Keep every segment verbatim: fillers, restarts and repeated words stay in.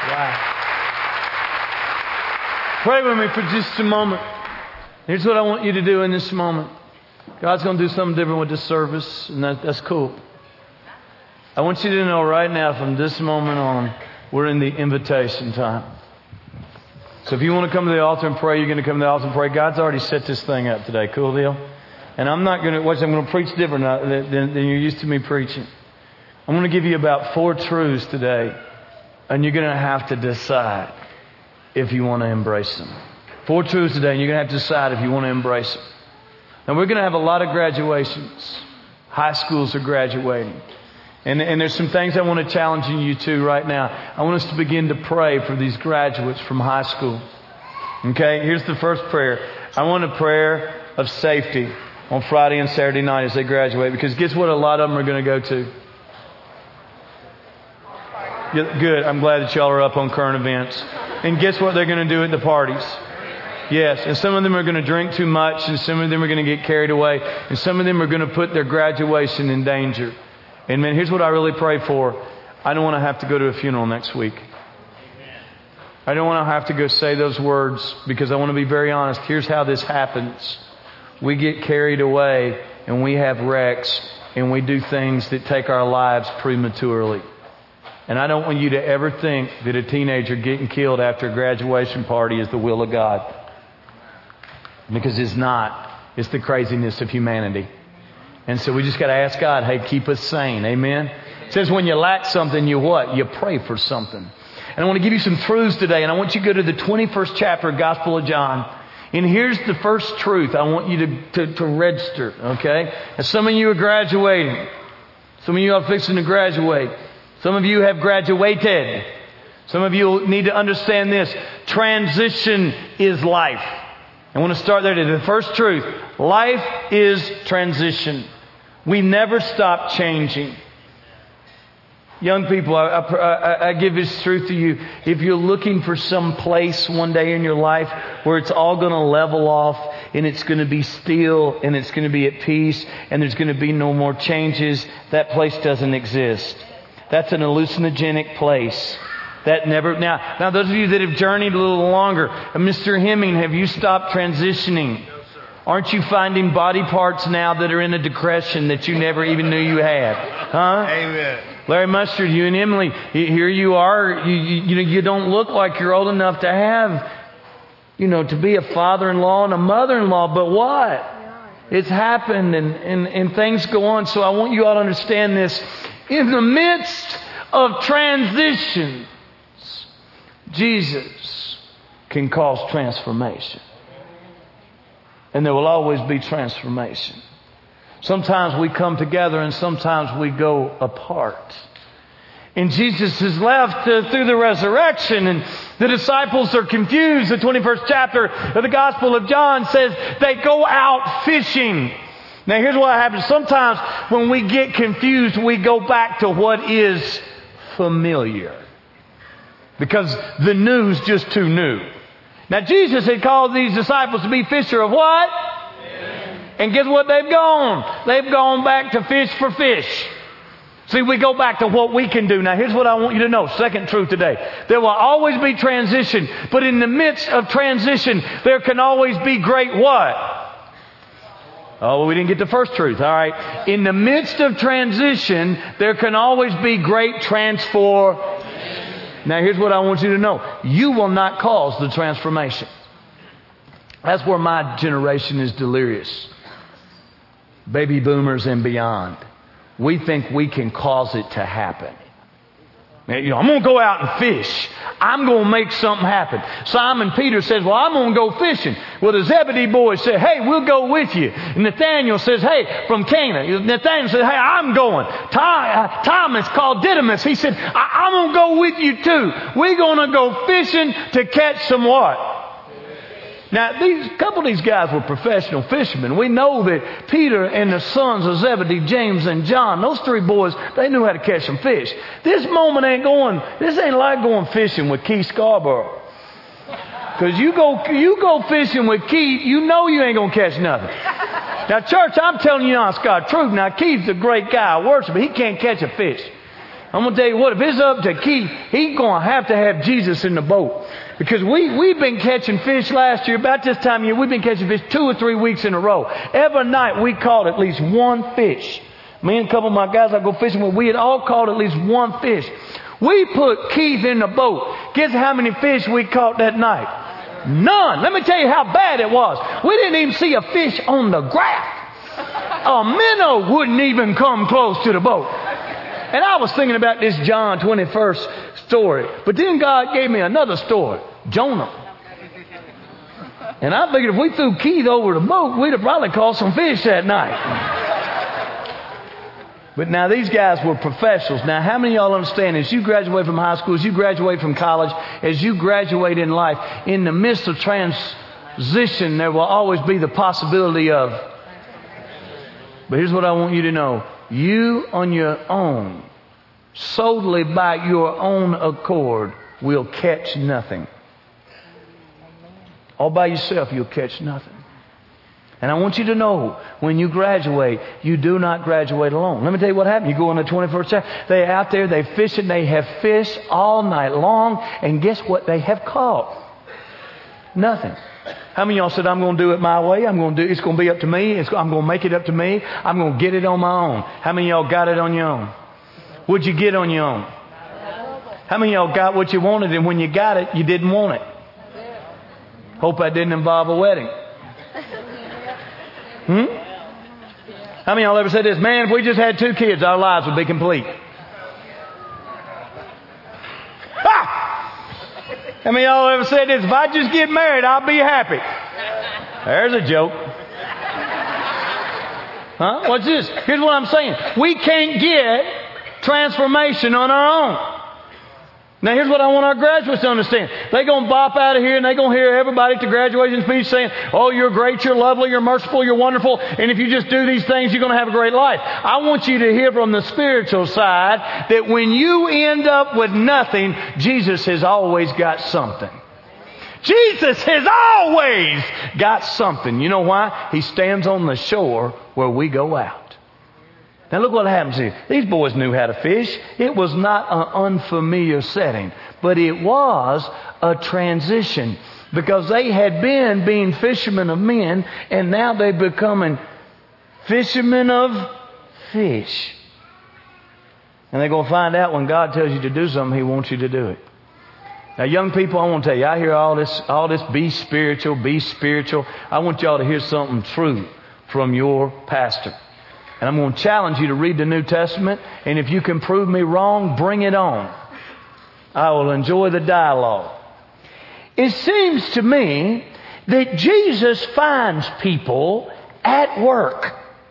Wow. Pray with me for just a moment. Here's what I want you to do in this moment. God's going to do something different with this service, and that, that's cool. I want you to know right now, from this moment on, we're in the invitation time. So if you want to come to the altar and pray, you're going to come to the altar and pray. God's already set this thing up today. Cool deal? And I'm not going to, watch, I'm going to preach different than, than you're used to me preaching. I'm going to give you about four truths today, and you're going to have to decide if you want to embrace them. Four truths today, and you're going to have to decide if you want to embrace them. Now, we're going to have a lot of graduations. High schools are graduating. And, and there's some things I want to challenge you to right now. I want us to begin to pray for these graduates from high school. Okay, here's the first prayer. I want a prayer of safety on Friday and Saturday night as they graduate. Because guess what a lot of them are going to go to? Good. I'm glad that y'all are up on current events. And guess what they're going to do at the parties? Yes. And some of them are going to drink too much, and some of them are going to get carried away, and some of them are going to put their graduation in danger. And man, here's what I really pray for. I don't want to have to go to a funeral next week. I don't want to have to go say those words, because I want to be very honest. Here's how this happens. We get carried away, and we have wrecks, and we do things that take our lives prematurely. And I don't want you to ever think that a teenager getting killed after a graduation party is the will of God. Because it's not. It's the craziness of humanity. And so we just got to ask God, hey, keep us sane. Amen? It says when you lack something, you what? You pray for something. And I want to give you some truths today. And I want you to go to the twenty-first chapter of Gospel of John. And here's the first truth I want you to, to, to register. Okay? And some of you are graduating. Some of you are fixing to graduate. Some of you have graduated. Some of you need to understand this. Transition is life. I want to start there today. The first truth. Life is transition. We never stop changing. Young people, I, I, I give this truth to you. If you're looking for some place one day in your life where it's all going to level off and it's going to be still and it's going to be at peace and there's going to be no more changes, that place doesn't exist. That's an hallucinogenic place. That never... Now, now those of you that have journeyed a little longer, Mister Hemming, have you stopped transitioning? No, sir. Aren't you finding body parts now that are in a depression that you never even knew you had? Huh? Amen. Larry Mustard, you and Emily, here you are. You, you, you know, you don't look like you're old enough to have, you know, to be a father-in-law and a mother-in-law. But what? It's happened, and, and, and things go on. So I want you all to understand this. In the midst of transitions, Jesus can cause transformation. And there will always be transformation. Sometimes we come together and sometimes we go apart. And Jesus is left uh, through the resurrection, and the disciples are confused. The twenty-first chapter of the Gospel of John says they go out fishing. Now here's what happens. Sometimes when we get confused, we go back to what is familiar. Because the new's just too new. Now Jesus had called these disciples to be fisher of what? Amen. And guess what they've gone? They've gone back to fish for fish. See, we go back to what we can do. Now here's what I want you to know. Second truth today. There will always be transition. But in the midst of transition, there can always be great what? Oh, well, we didn't get the first truth. All right. In the midst of transition, there can always be great transformation. Now, here's what I want you to know. You will not cause the transformation. That's where my generation is delirious. Baby boomers and beyond. We think we can cause it to happen. You know, I'm going to go out and fish. I'm going to make something happen. Simon Peter says, well, I'm going to go fishing. Well, the Zebedee boys say, hey, we'll go with you. And Nathaniel says, hey, from Cana. Nathaniel says, hey, I'm going. Thomas called Didymus. He said, I- I'm going to go with you too. We're going to go fishing to catch some what? Now, these, a couple of these guys were professional fishermen. We know that Peter and the sons of Zebedee, James and John, those three boys, they knew how to catch some fish. This moment ain't going, this ain't like going fishing with Keith Scarborough. Because you go, you go fishing with Keith, you know you ain't going to catch nothing. Now, church, I'm telling you honest God truth. Now, Keith's a great guy. I worship, but he can't catch a fish. I'm going to tell you what, if it's up to Keith, he's going to have to have Jesus in the boat. Because we, we've been catching fish last year, about this time of year, we've been catching fish two or three weeks in a row. Every night we caught at least one fish. Me and a couple of my guys I go fishing with, we had all caught at least one fish. We put Keith in the boat. Guess how many fish we caught that night? None. Let me tell you how bad it was. We didn't even see a fish on the graph. A minnow wouldn't even come close to the boat. And I was thinking about this John twenty-first story. But then God gave me another story. Jonah. And I figured if we threw Keith over the boat, we'd have probably caught some fish that night. But now these guys were professionals. Now how many of y'all understand as you graduate from high school, as you graduate from college, as you graduate in life, in the midst of transition, there will always be the possibility of. But here's what I want you to know. You on your own, solely by your own accord, will catch nothing. All by yourself, you'll catch nothing. And I want you to know, when you graduate, you do not graduate alone. Let me tell you what happened. You go in the twenty-first century, they're out there, they fish and they have fished all night long, and guess what they have caught? Nothing. How many of y'all said, I'm going to do it my way? I'm going to do, it's going to be up to me. It's, I'm going to make it up to me. I'm going to get it on my own. How many of y'all got it on your own? What'd you get on your own? How many of y'all got what you wanted, and when you got it, you didn't want it? Hope that didn't involve a wedding. Hmm? How many of y'all ever said this? Man, if we just had two kids, our lives would be complete. Ha! How many of y'all ever said this? If I just get married, I'll be happy. There's a joke. Huh? What's this? Here's what I'm saying. We can't get transformation on our own. Now here's what I want our graduates to understand. They're going to bop out of here and they're going to hear everybody at the graduation speech saying, oh, you're great, you're lovely, you're merciful, you're wonderful, and if you just do these things, you're going to have a great life. I want you to hear from the spiritual side that when you end up with nothing, Jesus has always got something. Jesus has always got something. You know why? He stands on the shore where we go out. Now look what happens here. These boys knew how to fish. It was not an unfamiliar setting, but it was a transition because they had been being fishermen of men, and now they're becoming fishermen of fish. And they're going to find out when God tells you to do something, He wants you to do it. Now young people, I want to tell you, I hear all this, all this be spiritual, be spiritual. I want y'all to hear something true from your pastor. And I'm going to challenge you to read the New Testament. And if you can prove me wrong, bring it on. I will enjoy the dialogue. It seems to me that Jesus finds people at work.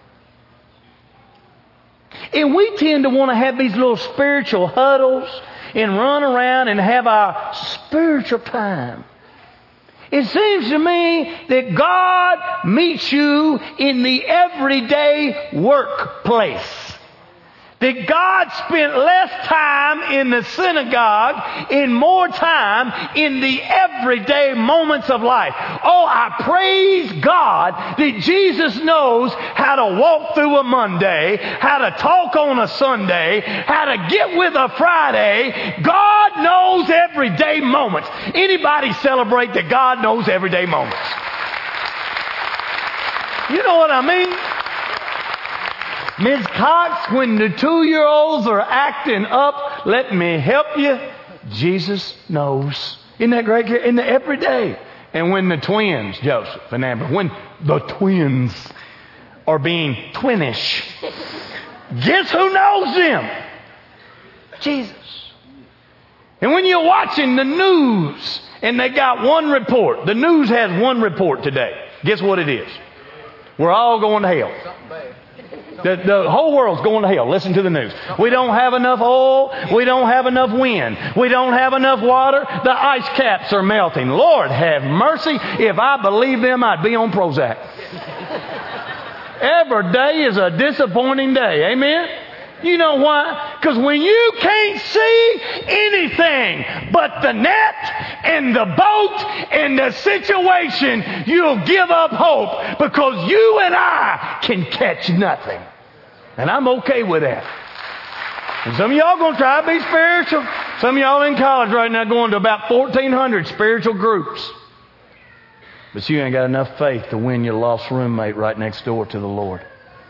And we tend to want to have these little spiritual huddles and run around and have our spiritual time. It seems to me that God meets you in the everyday workplace. That God spent less time in the synagogue and more time in the everyday moments of life. Oh, I praise God that Jesus knows how to walk through a Monday, how to talk on a Sunday, how to get with a Friday. God knows everyday moments. Anybody celebrate that God knows everyday moments? You know what I mean? Miz Cox, when the two-year-olds are acting up, let me help you. Jesus knows. Isn't that great? In the everyday. And when the twins, Joseph and Amber, when the twins are being twinish, guess who knows them? Jesus. And when you're watching the news and they got one report, the news has one report today. Guess what it is? We're all going to hell. The, the whole world's going to hell. Listen to the news. We don't have enough oil. We don't have enough wind. We don't have enough water. The ice caps are melting. Lord have mercy. If I believed them, I'd be on Prozac. Every day is a disappointing day. Amen? You know why? Because when you can't see anything but the net and the boat and the situation, you'll give up hope because you and I can catch nothing. And I'm okay with that. And some of y'all going to try to be spiritual. Some of y'all in college right now going to about fourteen hundred spiritual groups. But you ain't got enough faith to win your lost roommate right next door to the Lord.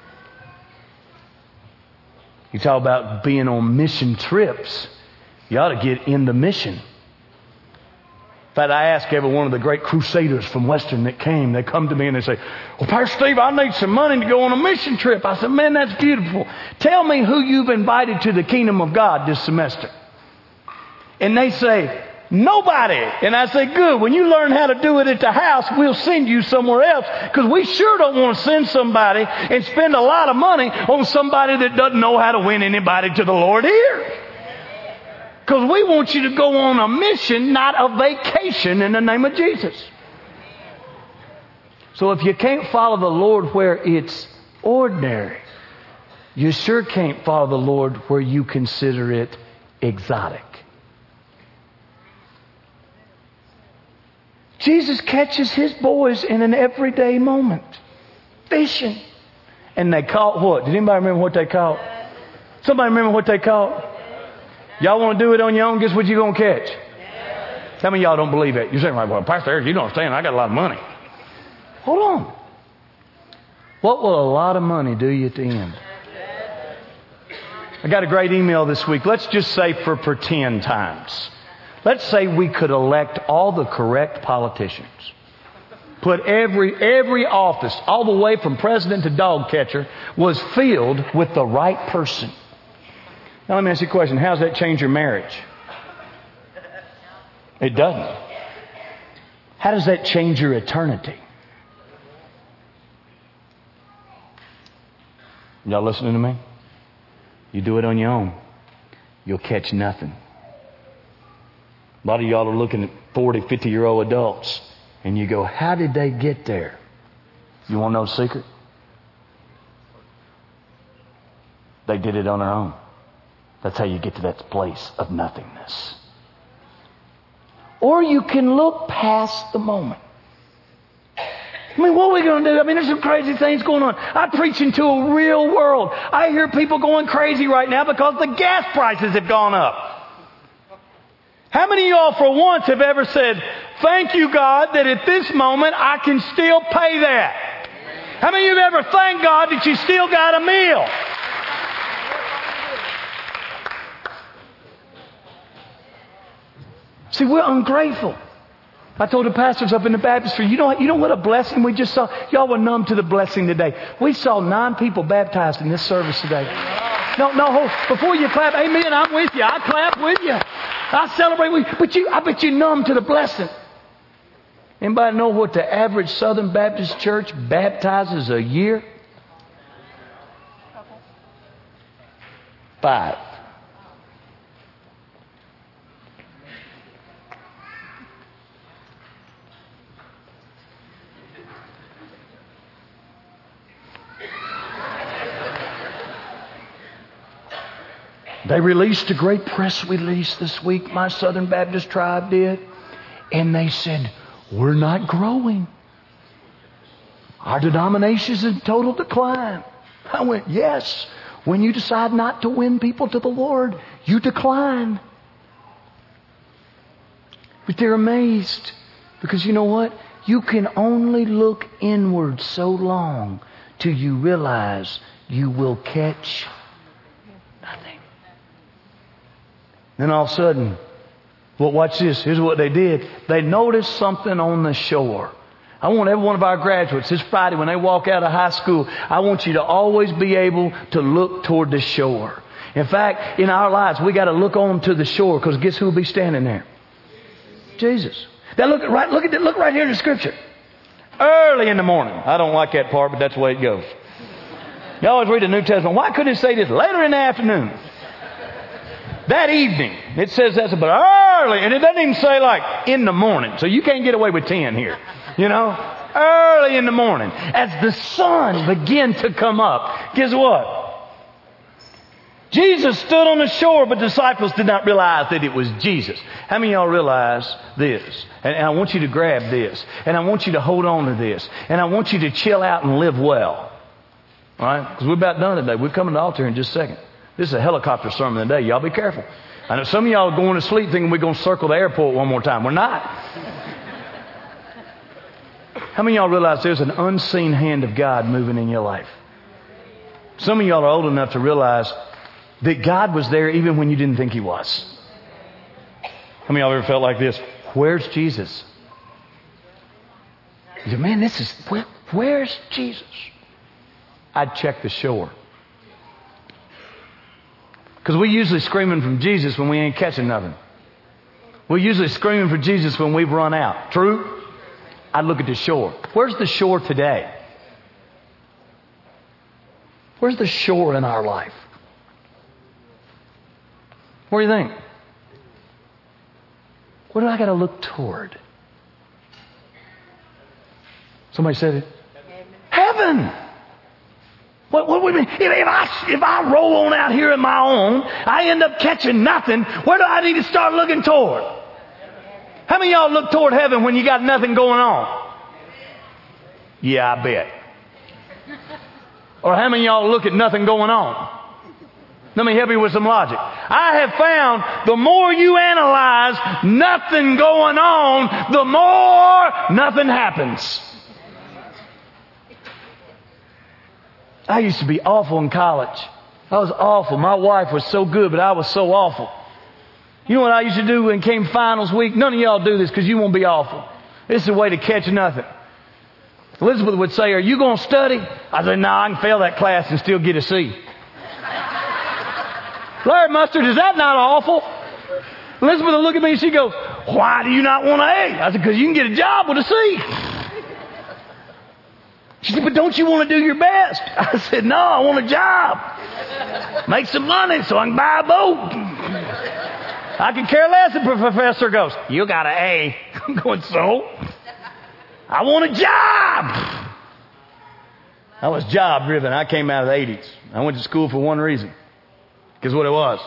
You talk about being on mission trips. You ought to get in the mission. In fact, I asked every one of the great crusaders from Western that came. They come to me and they say, well, Pastor Steve, I need some money to go on a mission trip. I said, man, that's beautiful. Tell me who you've invited to the kingdom of God this semester. And they say, nobody. And I say, good. When you learn how to do it at the house, we'll send you somewhere else. Because we sure don't want to send somebody and spend a lot of money on somebody that doesn't know how to win anybody to the Lord here. Because we want you to go on a mission, not a vacation, in the name of Jesus. So if you can't follow the Lord where it's ordinary, you sure can't follow the Lord where you consider it exotic. Jesus catches his boys in an everyday moment. Fishing. And they caught what? Did anybody remember what they caught? Somebody remember what they caught? Y'all want to do it on your own? Guess what you're going to catch? How many of y'all don't believe it? You're saying, like, well, Pastor Eric, you don't understand. I got a lot of money. Hold on. What will a lot of money do you at the end? I got a great email this week. Let's just say for pretend times. Let's say we could elect all the correct politicians. Put every every office, all the way from president to dog catcher, was filled with the right person. Now let me ask you a question. How does that change your marriage? It doesn't. How does that change your eternity? Y'all listening to me? You do it on your own, you'll catch nothing. A lot of y'all are looking at forty, fifty-year-old adults, and you go, how did they get there? You want to know the secret? They did it on their own. That's how you get to that place of nothingness. Or you can look past the moment. I mean, what are we going to do? I mean, there's some crazy things going on. I preach into a real world. I hear people going crazy right now because the gas prices have gone up. How many of y'all for once have ever said, thank you, God, that at this moment I can still pay that? How many of you have ever thanked God that you still got a meal? See, we're ungrateful. I told the pastors up in the baptistry, you know, you know what a blessing we just saw? Y'all were numb to the blessing today. We saw nine people baptized in this service today. No, no, hold. Before you clap, amen, I'm with you. I clap with you. I celebrate with you. But you, I bet you're numb to the blessing. Anybody know what the average Southern Baptist church baptizes a year? Five. They released a great press release this week, my Southern Baptist tribe did. And they said, we're not growing. Our denomination is in total decline. I went, yes. When you decide not to win people to the Lord, you decline. But they're amazed. Because you know what? You can only look inward so long till you realize you will catch nothing. Then all of a sudden, well, watch this. Here's what they did. They noticed something on the shore. I want every one of our graduates this Friday when they walk out of high school, I want you to always be able to look toward the shore. In fact, in our lives, we got to look on to the shore because guess who will be standing there? Jesus. Now look right, look at that, look right here in the scripture. Early in the morning. I don't like that part, but that's the way it goes. You always read the New Testament. Why couldn't it say this later in the afternoon? That evening. It says that's about early. And it doesn't even say like in the morning. So you can't get away with ten here. You know? Early in the morning. As the sun began to come up. Guess what? Jesus stood on the shore, but the disciples did not realize that it was Jesus. How many of y'all realize this? And I want you to grab this. And I want you to hold on to this. And I want you to chill out and live well. All right? Because we're about done today. We're coming to the altar in just a second. This is a helicopter sermon today. Y'all be careful. I know some of y'all are going to sleep thinking we're going to circle the airport one more time. We're not. How many of y'all realize there's an unseen hand of God moving in your life? Some of y'all are old enough to realize that God was there even when you didn't think He was. How many of y'all ever felt like this? Where's Jesus? You say, man, this is, where, where's Jesus? I'd check the shore. Because we're usually screaming from Jesus when we ain't catching nothing. We're usually screaming for Jesus when we've run out. True? I'd look at the shore. Where's the shore today? Where's the shore in our life? What do you think? What do I got to look toward? Somebody said it. Heaven. Heaven. What, what would mean? If, if I if I roll on out here on my own, I end up catching nothing. Where do I need to start looking toward? How many of y'all look toward heaven when you got nothing going on? Yeah, I bet. Or how many of y'all look at nothing going on? Let me help you with some logic. I have found the more you analyze nothing going on, the more nothing happens. I used to be awful in college. I was awful. My wife was so good, but I was so awful. You know what I used to do when it came finals week? None of y'all do this because you won't be awful. This is a way to catch nothing. Elizabeth would say, are you going to study? I said, no, I can fail that class and still get a C. Larry Mustard, is that not awful? Elizabeth would look at me and she goes, why do you not want an A? I said, because you can get a job with a C. She said, but don't you want to do your best? I said, no, I want a job. Make some money so I can buy a boat. I could care less if the professor goes, you got an A. I'm going, so? I want a job. I was job driven. I came out of the eighties. I went to school for one reason. Guess what it was?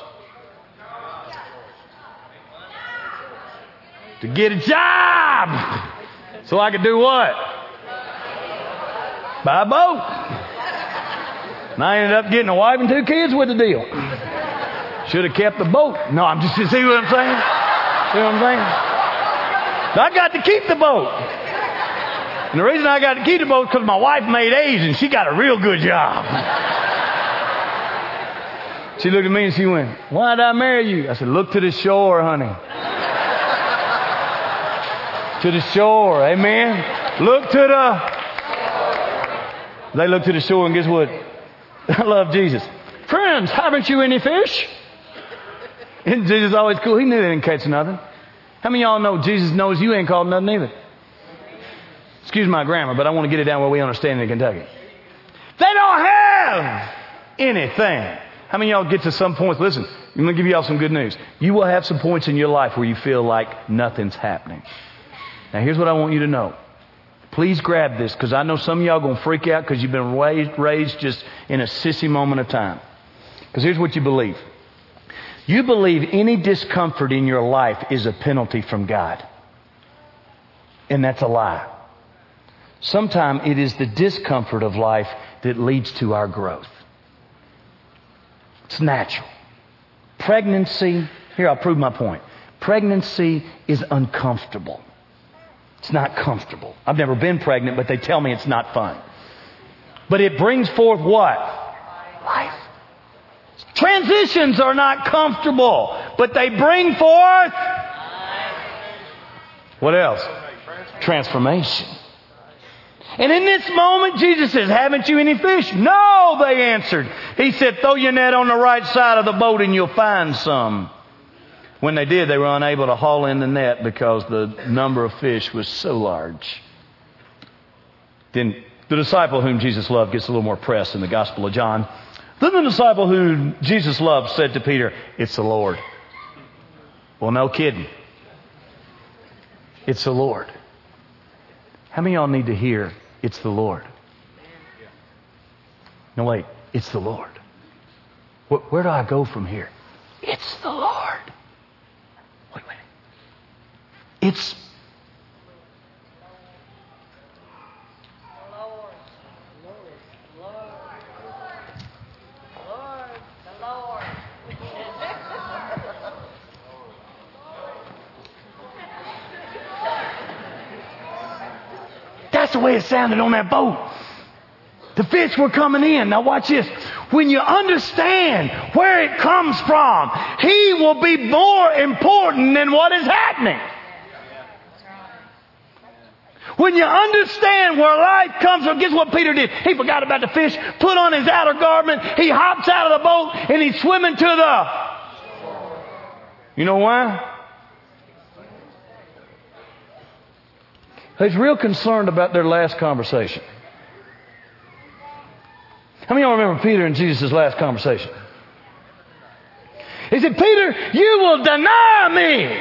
To get a job. So I could do what? Buy a boat. And I ended up getting a wife and two kids with the deal. Should have kept the boat. No, I'm just, see what I'm saying? See what I'm saying? I got to keep the boat. And the reason I got to keep the boat is because my wife made A's and she got a real good job. She looked at me and she went, why did I marry you? I said, look to the shore, honey. To the shore, amen? Look to the... They looked to the shore and guess what? I love Jesus. Friends, haven't you any fish? And Jesus is always cool. He knew they didn't catch nothing. How many of y'all know Jesus knows you ain't caught nothing either? Excuse my grammar, but I want to get it down where we understand it in Kentucky. They don't have anything. How many of y'all get to some points? Listen, I'm going to give y'all some good news. You will have some points in your life where you feel like nothing's happening. Now, here's what I want you to know. Please grab this because I know some of y'all are going to freak out because you've been raised, raised just in a sissy moment of time. Because here's what you believe. You believe any discomfort in your life is a penalty from God. And that's a lie. Sometimes it is the discomfort of life that leads to our growth. It's natural. Pregnancy, here I'll prove my point. Pregnancy is uncomfortable. It's not comfortable. I've never been pregnant, but they tell me it's not fun. But it brings forth what? Life. Transitions are not comfortable, but they bring forth what else? Transformation. And in this moment, Jesus says, haven't you any fish? No, they answered. He said, throw your net on the right side of the boat and you'll find some. When they did, they were unable to haul in the net because the number of fish was so large. Then the disciple whom Jesus loved gets a little more press in the Gospel of John. Then the disciple whom Jesus loved said to Peter, it's the Lord. Well, no kidding. It's the Lord. How many of y'all need to hear, it's the Lord? No, wait, it's the Lord. Where, where do I go from here? It's the Lord. Wait, wait. It's That's the way it sounded on that boat. The fish were coming in. Now watch this. When you understand where it comes from, He will be more important than what is happening. When you understand where life comes from, guess what Peter did? He forgot about the fish, put on his outer garment, he hops out of the boat, and he's swimming to the... You know why? He's real concerned about their last conversation. How many of y'all remember Peter and Jesus' last conversation? He said, Peter, you will deny me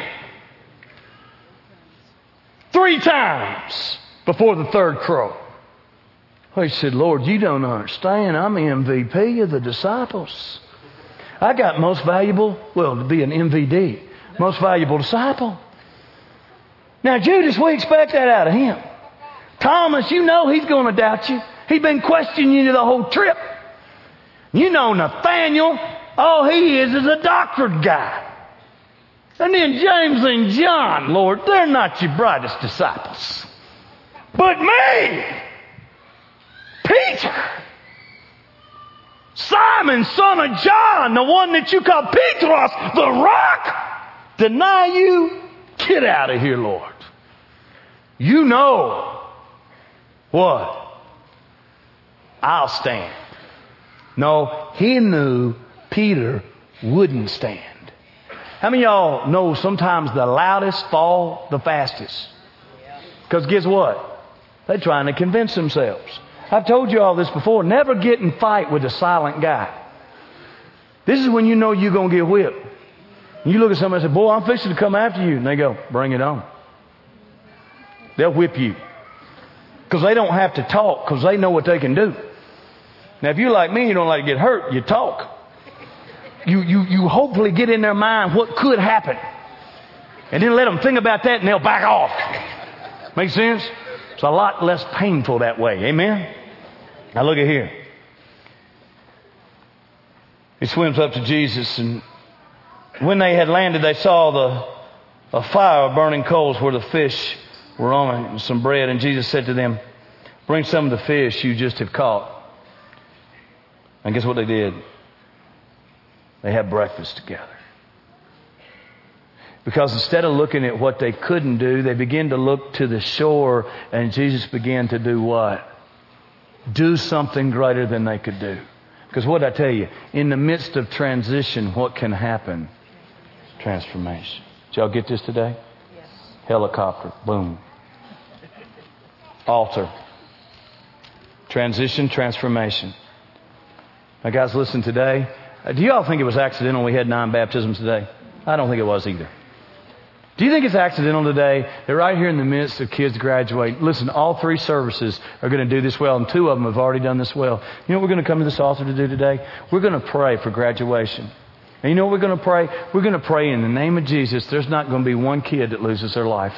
three times before the third crow. Well, he said, Lord, you don't understand. I'm M V P of the disciples. I got most valuable, well, to be an M V D, most valuable disciple. Now, Judas, we expect that out of him. Thomas, you know he's going to doubt you. He's been questioning you the whole trip. You know Nathaniel, all he is is a doctored guy. And then James and John, Lord, they're not your brightest disciples. But me, Peter, Simon, son of John, the one that you call Petros, the rock, deny you? Get out of here, Lord. You know what? I'll stand. No, he knew Peter wouldn't stand. How many of y'all know sometimes the loudest fall the fastest? Because guess what? They're trying to convince themselves. I've told you all this before. Never get in fight with a silent guy. This is when you know you're going to get whipped. You look at somebody and say, boy, I'm fixing to come after you. And they go, bring it on. They'll whip you. Because they don't have to talk, because they know what they can do. Now, if you're like me, you don't like to get hurt, you talk. You, you, you hopefully get in their mind what could happen. And then let them think about that and they'll back off. Make sense? It's a lot less painful that way. Amen? Now look at here. He swims up to Jesus, and when they had landed, they saw the a fire of burning coals where the fish were on it and some bread. And Jesus said to them, bring some of the fish you just have caught. And guess what they did? They had breakfast together. Because instead of looking at what they couldn't do, they began to look to the shore, and Jesus began to do what? Do something greater than they could do. Because what did I tell you? In the midst of transition, what can happen? Transformation. Did y'all get this today? Yes. Helicopter. Boom. Altar. Transition, transformation. Now guys, listen today. Do you all think it was accidental we had nine baptisms today? I don't think it was either. Do you think it's accidental today that right here in the midst of kids graduating, listen, all three services are going to do this well, and two of them have already done this well. You know what we're going to come to this altar to do today? We're going to pray for graduation. And you know what we're going to pray? We're going to pray in the name of Jesus. There's not going to be one kid that loses their life.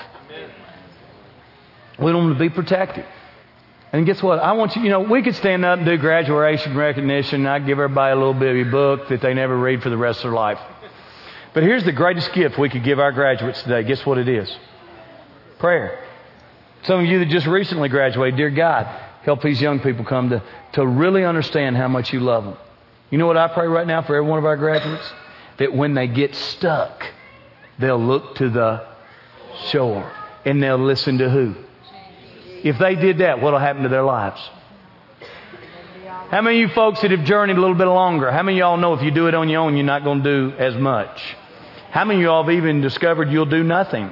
We want them to be protected. And guess what? I want you, you know, we could stand up and do graduation recognition, and I'd give everybody a little bitty book that they never read for the rest of their life. But here's the greatest gift we could give our graduates today. Guess what it is? Prayer. Some of you that just recently graduated, dear God, help these young people come to, to really understand how much you love them. You know what I pray right now for every one of our graduates? That when they get stuck, they'll look to the shore and they'll listen to who? If they did that, what will happen to their lives? How many of you folks that have journeyed a little bit longer, how many of y'all know if you do it on your own, you're not going to do as much? How many of y'all have even discovered you'll do nothing?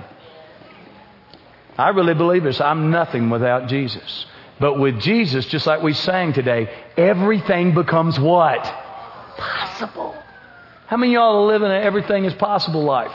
I really believe this. I'm nothing without Jesus. But with Jesus, just like we sang today, everything becomes what? Possible. How many of y'all are living an everything is possible life?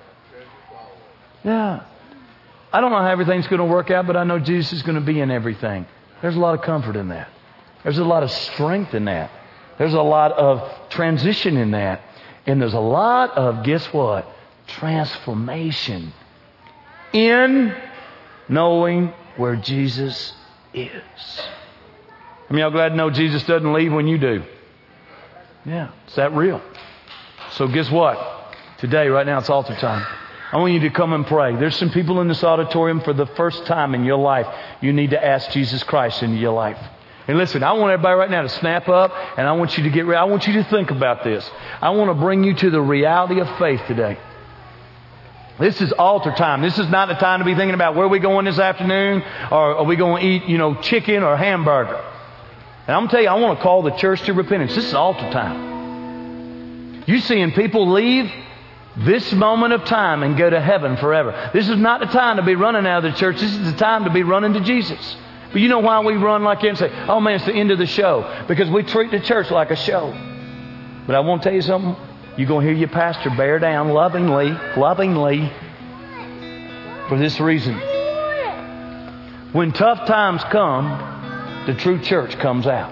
Yeah. I don't know how everything's going to work out, but I know Jesus is going to be in everything. There's a lot of comfort in that. There's a lot of strength in that. There's a lot of transition in that. And there's a lot of, guess what? Transformation in knowing where Jesus is. I mean, y'all glad to know Jesus doesn't leave when you do? Yeah, it's that real. So guess what? Today, right now, it's altar time. I want you to come and pray. There's some people in this auditorium for the first time in your life. You need to ask Jesus Christ into your life. And listen, I want everybody right now to snap up, and I want you to get ready. I want you to think about this. I want to bring you to the reality of faith today. This is altar time. This is not the time to be thinking about where are we going this afternoon, or are we going to eat, you know, chicken or hamburger. And I'm going to tell you, I want to call the church to repentance. This is altar time. You're seeing people leave this moment of time and go to heaven forever. This is not the time to be running out of the church. This is the time to be running to Jesus. But you know why we run like that and say, oh man, it's the end of the show? Because we treat the church like a show. But I want to tell you something. You're going to hear your pastor bear down lovingly, lovingly, for this reason. When tough times come, the true church comes out.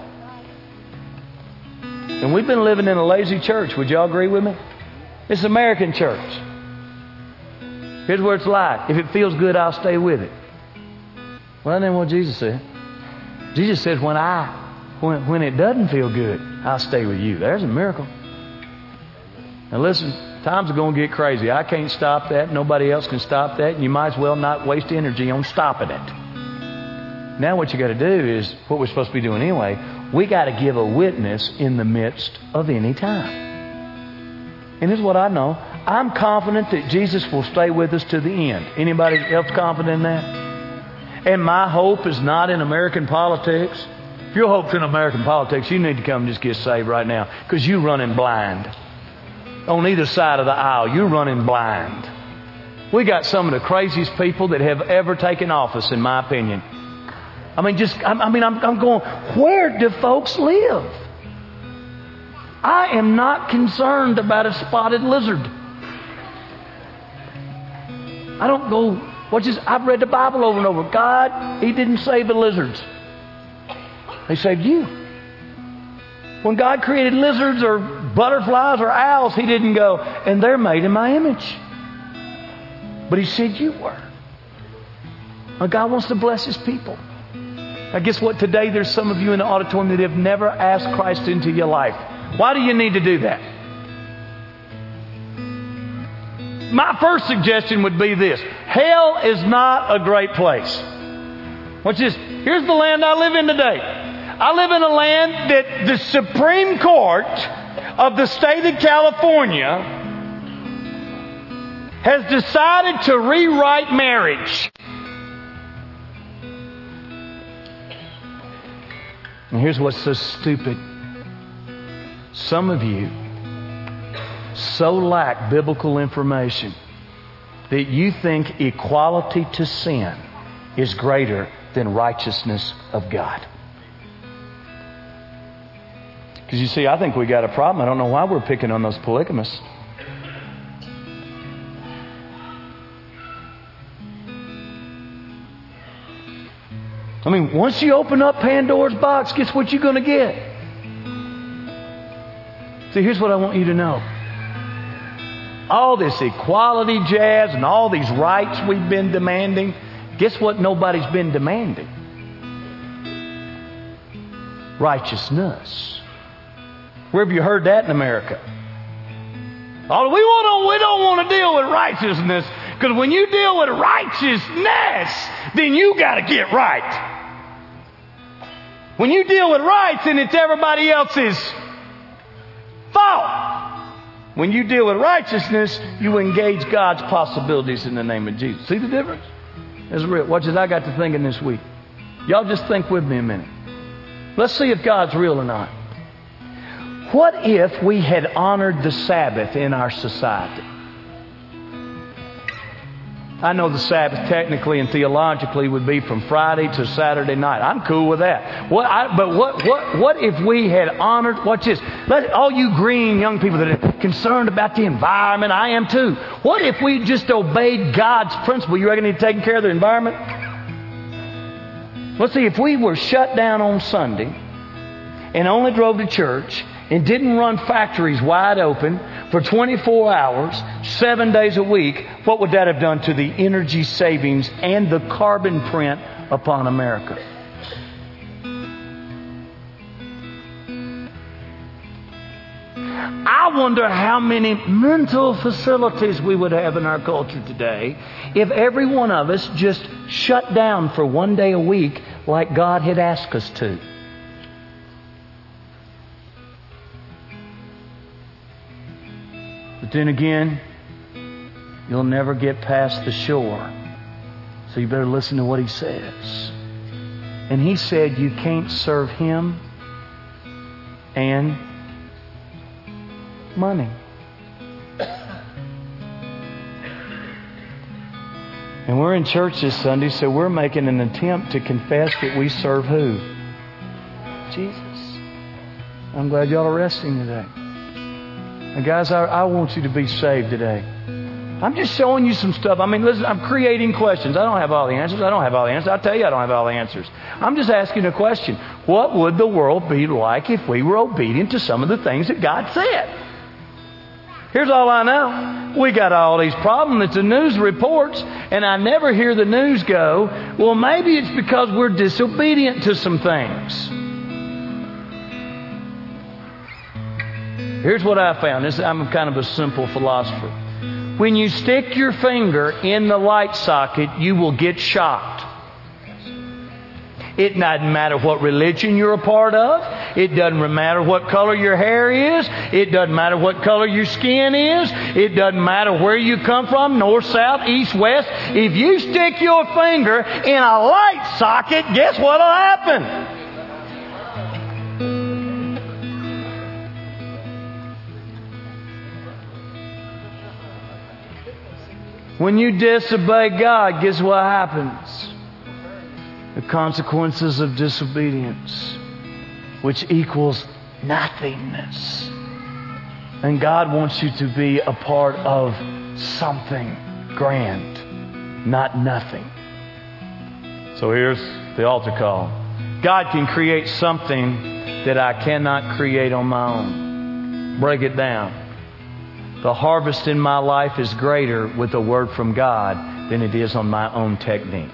And we've been living in a lazy church. Would y'all agree with me? It's American church. Here's what it's like. If it feels good, I'll stay with it. Well, that ain't what Jesus said. Jesus says, when I, when, when it doesn't feel good, I'll stay with you. There's a miracle. Now listen, times are going to get crazy. I can't stop that. Nobody else can stop that. And you might as well not waste energy on stopping it. Now what you got to do is what we're supposed to be doing anyway. We got to give a witness in the midst of any time. And here's what I know. I'm confident that Jesus will stay with us to the end. Anybody else confident in that? And my hope is not in American politics. If your hope's in American politics, you need to come and just get saved right now. Because you're running blind. On either side of the aisle, you're running blind. We got some of the craziest people that have ever taken office, in my opinion. I mean, just, I mean, I'm, I'm going, where do folks live? I am not concerned about a spotted lizard. I don't go, what's this? I've read the Bible over and over. God, He didn't save the lizards. He saved you. When God created lizards or butterflies or owls, He didn't go, and they're made in my image. But He said you were. Now, God wants to bless His people. Now, guess what? Today there's some of you in the auditorium that have never asked Christ into your life. Why do you need to do that? My first suggestion would be this. Hell is not a great place. Watch this. Here's the land I live in today. I live in a land that the Supreme Court of the state of California has decided to rewrite marriage. And here's what's so stupid. Some of you so lack biblical information that you think equality to sin is greater than righteousness of God. Because you see, I think we got a problem. I don't know why we're picking on those polygamists. I mean, once you open up Pandora's box, guess what you're going to get? See, here's what I want you to know. All this equality jazz and all these rights we've been demanding, guess what nobody's been demanding? Righteousness. Where have you heard that in America? Oh, we, want to, we don't want to deal with righteousness, because when you deal with righteousness, then you got to get right. When you deal with rights, then it's everybody else's fault. When you deal with righteousness, you engage God's possibilities in the name of Jesus. See the difference? It's real. Watch as I got to thinking this week. Y'all just think with me a minute. Let's see if God's real or not. What if we had honored the Sabbath in our society? I know the Sabbath technically and theologically would be from Friday to Saturday night. I'm cool with that. What, I, but what, what, what if we had honored, watch this, let all you green young people that are concerned about the environment, I am too. What if we just obeyed God's principle? You reckon He'd taken care of the environment? Let's see, if we were shut down on Sunday and only drove to church and didn't run factories wide open for twenty-four hours, seven days a week, what would that have done to the energy savings and the carbon print upon America? I I wonder how many mental facilities we would have in our culture today if every one of us just shut down for one day a week like God had asked us to. But then again, you'll never get past the shore. So you better listen to what He says. And He said you can't serve Him and money. And we're in church this Sunday, so we're making an attempt to confess that we serve who? Jesus. I'm glad y'all are resting today. And guys, I, I want you to be saved today. I'm just showing you some stuff. I mean, listen, I'm creating questions. I don't have all the answers. I don't have all the answers. I tell you I don't have all the answers. I'm just asking a question. What would the world be like if we were obedient to some of the things that God said? Here's all I know. We got all these problems that the news reports, and I never hear the news go, well, maybe it's because we're disobedient to some things. Here's what I found. This, I'm kind of a simple philosopher. When you stick your finger in the light socket, you will get shocked. It doesn't matter what religion you're a part of. It doesn't matter what color your hair is. It doesn't matter what color your skin is. It doesn't matter where you come from, north, south, east, west. If you stick your finger in a light socket, guess what'll happen? When you disobey God, guess what happens? The consequences of disobedience, which equals nothingness. And God wants you to be a part of something grand, not nothing. So here's the altar call. God can create something that I cannot create on my own. Break it down. The harvest in my life is greater with a word from God than it is on my own technique.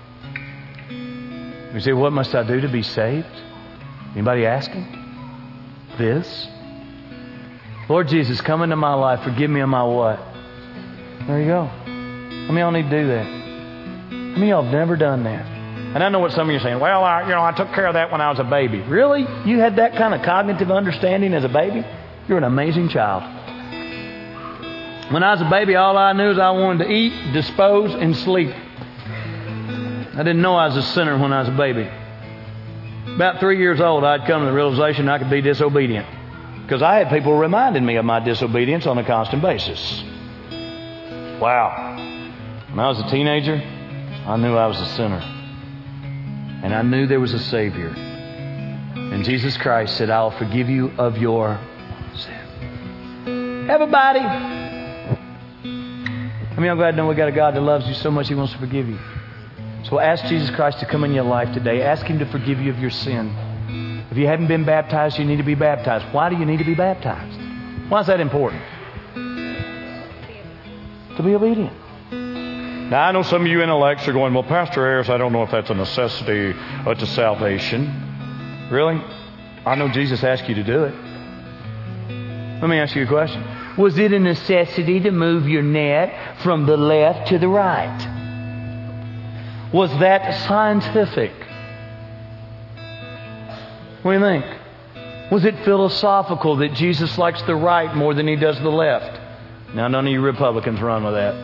You say, what must I do to be saved? Anybody asking? This. Lord Jesus, come into my life. Forgive me of my what? There you go. How many of y'all need to do that? How many of y'all have never done that? And I know what some of you are saying. Well, I, you know, I took care of that when I was a baby. Really? You had that kind of cognitive understanding as a baby? You're an amazing child. When I was a baby, all I knew is I wanted to eat, dispose, and sleep. I didn't know I was a sinner when I was a baby. About three years old, I'd come to the realization I could be disobedient. Because I had people reminding me of my disobedience on a constant basis. Wow. When I was a teenager, I knew I was a sinner. And I knew there was a Savior. And Jesus Christ said, I'll forgive you of your sin. Everybody. I mean, I'm glad to know we got a God that loves you so much He wants to forgive you. So ask Jesus Christ to come in your life today. Ask Him to forgive you of your sin. If you haven't been baptized, you need to be baptized. Why do you need to be baptized? Why is that important? To be obedient. Now, I know some of you intellects are going, well, Pastor Ayers, I don't know if that's a necessity uh, to salvation. Really? I know Jesus asked you to do it. Let me ask you a question. Was it a necessity to move your net from the left to the right? Was that scientific? What do you think? Was it philosophical that Jesus likes the right more than He does the left? Now, none of you Republicans run with that.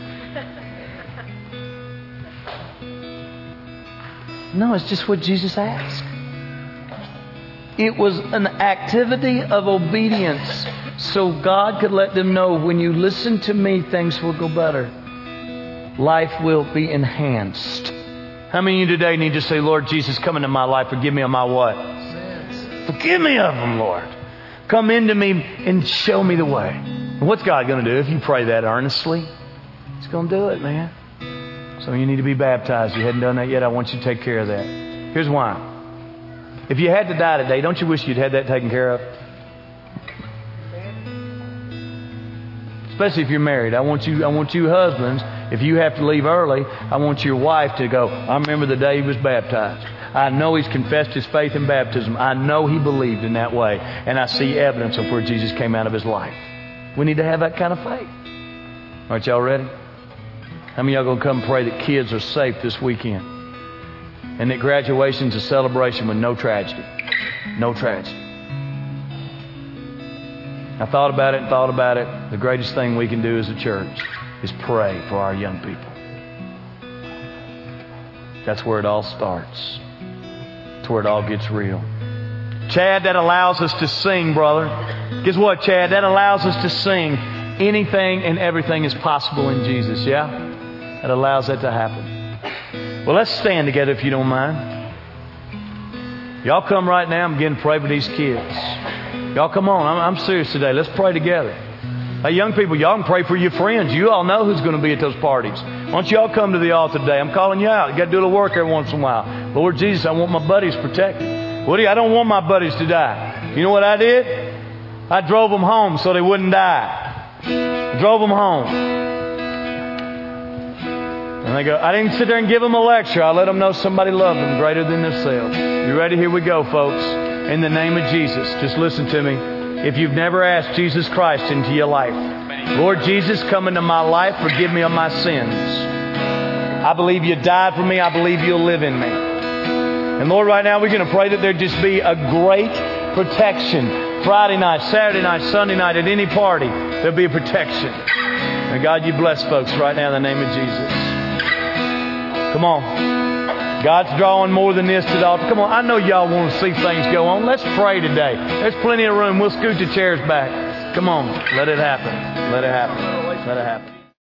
No, it's just what Jesus asked. It was an activity of obedience so God could let them know, when you listen to me, things will go better. Life will be enhanced. How many of you today need to say, Lord Jesus, come into my life. Forgive me of my what? Sins. Forgive me of them, Lord. Come into me and show me the way. And what's God going to do if you pray that earnestly? He's going to do it, man. So you need to be baptized. You hadn't done that yet. I want you to take care of that. Here's why. If you had to die today, don't you wish you'd had that taken care of? Especially if you're married. I want you, I want you husbands, If you have to leave early, I want your wife to go, I remember the day he was baptized. I know he's confessed his faith in baptism. I know he believed in that way. And I see evidence of where Jesus came out of his life. We need to have that kind of faith. Aren't y'all ready? How many of y'all going to come pray that kids are safe this weekend? And that graduation's a celebration with no tragedy. No tragedy. I thought about it and thought about it. The greatest thing we can do as a church is pray for our young people. That's where it all starts. That's where it all gets real. Chad, that allows us to sing, brother. Guess what, Chad? That allows us to sing. Anything and everything is possible in Jesus, yeah? That allows that to happen. Well, let's stand together if you don't mind. Y'all come right now and begin to pray for these kids. Y'all come on. I'm, I'm serious today. Let's pray together. Hey, young people, y'all can pray for your friends. You all know who's going to be at those parties. Why don't y'all come to the altar today? I'm calling you out. You got to do a little work every once in a while. Lord Jesus, I want my buddies protected. Woody, I don't want my buddies to die. You know what I did? I drove them home so they wouldn't die. I drove them home. And they go, I didn't sit there and give them a lecture. I let them know somebody loved them greater than themselves. You ready? Here we go, folks. In the name of Jesus, just listen to me. If you've never asked Jesus Christ into your life, Lord Jesus, come into my life. Forgive me of my sins. I believe you died for me. I believe you'll live in me. And Lord, right now we're going to pray that there just be a great protection. Friday night, Saturday night, Sunday night, at any party, there'll be a protection. And God, you bless folks right now in the name of Jesus. Come on. God's drawing more than this to the altar. Come on, I know y'all want to see things go on. Let's pray today. There's plenty of room. We'll scoot the chairs back. Come on, let it happen. Let it happen. Let it happen.